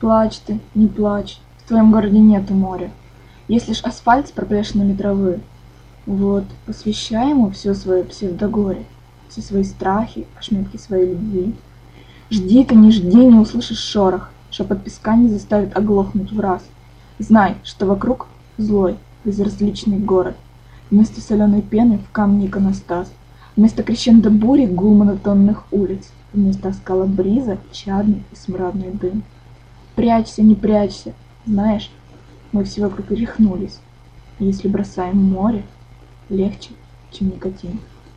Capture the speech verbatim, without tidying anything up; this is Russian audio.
Плачь ты, не плачь, в твоем городе нету моря. Есть лишь асфальт с проплешинами травы. Вот, посвящай ему все свое псевдогоре, все свои страхи, ошметки своей любви. Жди ты, не жди, не услышишь шорох, шепот песка не заставит оглохнуть враз. Знай, что вокруг злой, безразличный город. Вместо соленой пены в камне иконостас. Вместо крещендо бури гул монотонных улиц. Вместо оскала бриза чадный и смрадный дым. Прячься, не прячься, знаешь, мы все вокруг рехнулись. Если бросаем море, легче, чем никотин.